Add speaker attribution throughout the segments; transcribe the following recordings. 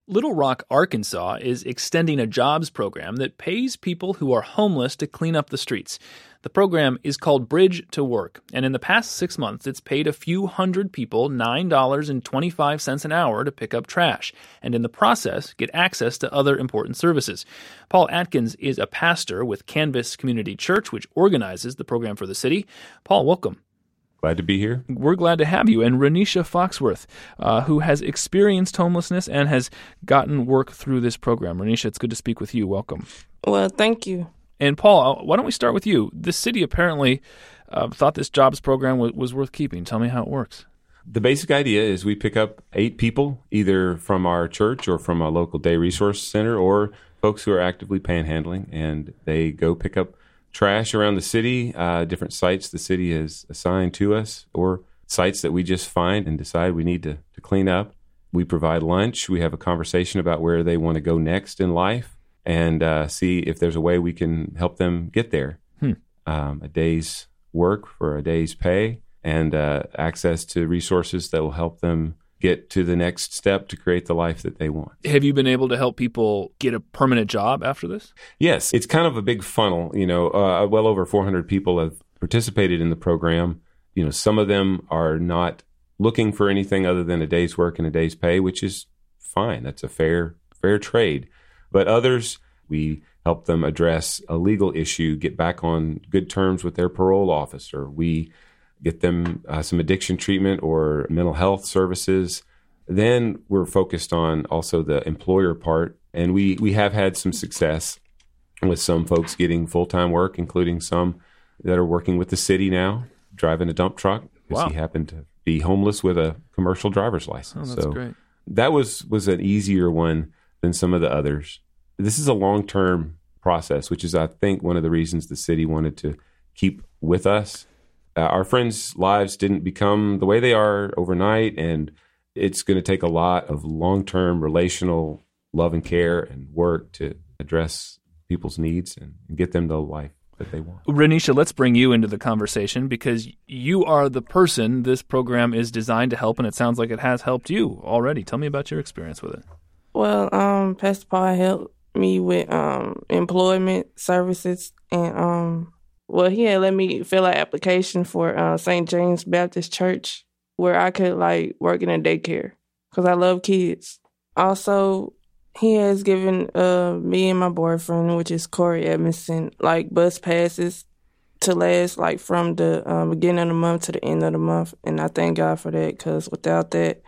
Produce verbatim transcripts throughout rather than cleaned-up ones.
Speaker 1: Little Rock, Arkansas is extending a jobs program that pays people who are homeless to clean up the streets. The program is called Bridge to Work, and in the past six months, it's paid a few hundred people nine dollars and twenty-five cents an hour to pick up trash, and in the process, get access to other important services. Paul Atkins is a pastor with Canvas Community Church, which organizes the program for the city. Paul, welcome.
Speaker 2: Glad to be here.
Speaker 1: We're glad to have you. And Renisha Foxworth, uh, who has experienced homelessness and has gotten work through this program. Renisha, it's good to speak with you. Welcome.
Speaker 3: Well, thank you.
Speaker 1: And Paul, why don't we start with you? The city apparently uh, thought this jobs program was, was worth keeping. Tell me how it works.
Speaker 2: The basic idea is we pick up eight people, either from our church or from a local day resource center, or folks who are actively panhandling, and they go pick up trash around the city, uh, different sites the city has assigned to us, or sites that we just find and decide we need to, to clean up. We provide lunch. We have a conversation about where they want to go next in life, and uh, see if there's a way we can help them get there. Hmm. Um, a day's work for a day's pay, and uh, access to resources that will help them get to the next step to create the life that they want.
Speaker 1: Have you been able to help people get a permanent job after this?
Speaker 2: Yes. It's kind of a big funnel. You know, uh, well over four hundred people have participated in the program. You know, some of them are not looking for anything other than a day's work and a day's pay, which is fine. That's a fair, fair trade. But others, we help them address a legal issue, get back on good terms with their parole officer. We get them uh, some addiction treatment or mental health services. Then we're focused on also the employer part, and we, we have had some success with some folks getting full-time work, including some that are working with the city now, driving a dump truck, because
Speaker 1: wow.
Speaker 2: he happened to be homeless with a commercial driver's license.
Speaker 1: Oh, that's
Speaker 2: so
Speaker 1: great.
Speaker 2: That was, was an easier one than some of the others. This is a long-term process, which is, I think, one of the reasons the city wanted to keep with us. Uh, our friends' lives didn't become the way they are overnight, and it's going to take a lot of long-term relational love and care and work to address people's needs and, and get them the life that they want.
Speaker 1: Renisha, let's bring you into the conversation because you are the person this program is designed to help, and it sounds like it has helped you already. Tell me about your experience with it.
Speaker 3: Well, um, Pastor Paul helped me with um, employment services, and um, well, he had let me fill out an application for uh, Saint James Baptist Church where I could like work in a daycare because I love kids. Also, he has given uh, me and my boyfriend, which is Corey Edmondson, like bus passes to last like from the um, beginning of the month to the end of the month, and I thank God for that because without that,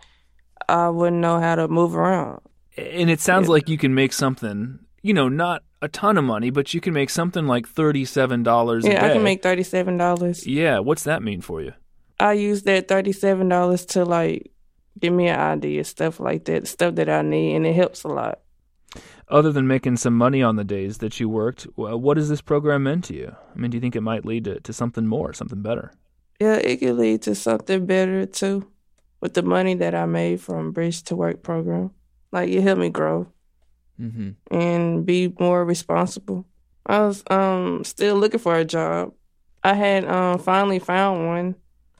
Speaker 3: I wouldn't know how to move around.
Speaker 1: And it sounds
Speaker 3: Yeah.
Speaker 1: like you can make something, you know, not a ton of money, but you can make something like thirty-seven dollars a
Speaker 3: Yeah,
Speaker 1: day.
Speaker 3: I can make thirty-seven dollars.
Speaker 1: Yeah, what's that mean for you?
Speaker 3: I use that thirty-seven dollars to like give me an idea, stuff like that, stuff that I need, and it helps a lot.
Speaker 1: Other than making some money on the days that you worked, what has this program meant to you? I mean, do you think it might lead to, to something more, something better?
Speaker 3: Yeah, it could lead to something better too with the money that I made from Bridge to Work program. Like, it helped me grow. Mm-hmm. And be more responsible. I was um still looking for a job. I had um finally found one,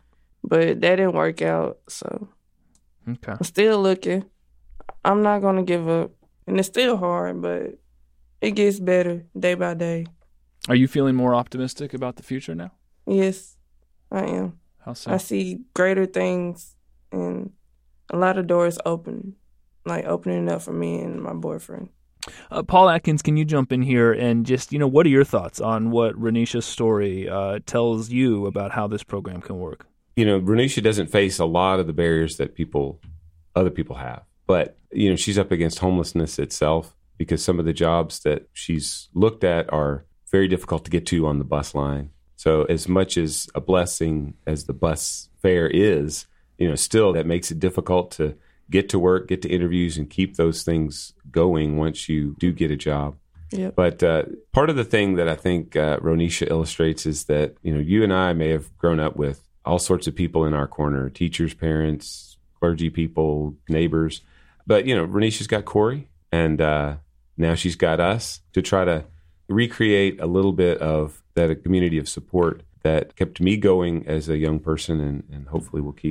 Speaker 3: but that didn't work out. So
Speaker 1: okay.
Speaker 3: I'm still looking. I'm not gonna give up, and it's still hard, but it gets better day by day.
Speaker 1: Are you feeling more optimistic about the future now?
Speaker 3: Yes, I am.
Speaker 1: How so?
Speaker 3: I see greater things and a lot of doors open. Like opening up for me and my boyfriend.
Speaker 1: Uh, Paul Atkins, can you jump in here and just, you know, what are your thoughts on what Renisha's story uh, tells you about how this program can work?
Speaker 2: You know, Renisha doesn't face a lot of the barriers that people, other people have. But, you know, she's up against homelessness itself because some of the jobs that she's looked at are very difficult to get to on the bus line. So as much as a blessing as the bus fare is, you know, still that makes it difficult to get to work, get to interviews, and keep those things going once you do get a job.
Speaker 3: Yep.
Speaker 2: But uh, part of the thing that I think uh, Renisha illustrates is that, you know, you and I may have grown up with all sorts of people in our corner, teachers, parents, clergy people, neighbors. But, you know, Renisha's got Corey, and uh, now she's got us to try to recreate a little bit of that community of support that kept me going as a young person and, and hopefully will keep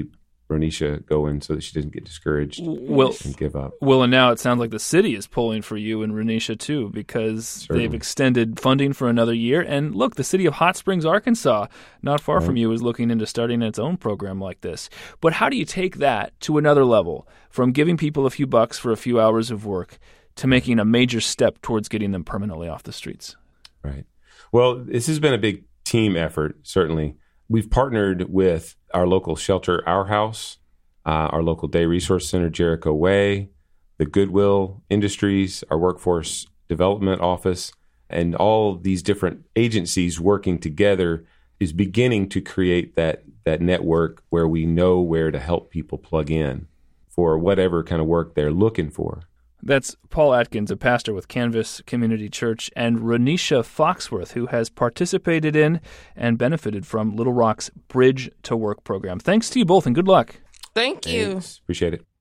Speaker 2: Ronisha going so that she doesn't get discouraged
Speaker 1: Well,
Speaker 2: and give up.
Speaker 1: Well, and now it sounds like the city is pulling for you and Renisha too, because
Speaker 2: Certainly.
Speaker 1: they've extended funding for another year. And look, the city of Hot Springs, Arkansas, not far
Speaker 2: Right.
Speaker 1: from you, is looking into starting its own program like this. But how do you take that to another level, from giving people a few bucks for a few hours of work to making a major step towards getting them permanently off the streets?
Speaker 2: Right. Well, this has been a big team effort, certainly. We've partnered with our local shelter, Our House, uh, our local day resource center, Jericho Way, the Goodwill Industries, our workforce development office, and all these different agencies working together is beginning to create that, that network where we know where to help people plug in for whatever kind of work they're looking for.
Speaker 1: That's Paul Atkins, a pastor with Canvas Community Church, and Renisha Foxworth, who has participated in and benefited from Little Rock's Bridge to Work program. Thanks to you both, and good luck.
Speaker 3: Thank you.
Speaker 2: Thanks. Appreciate it.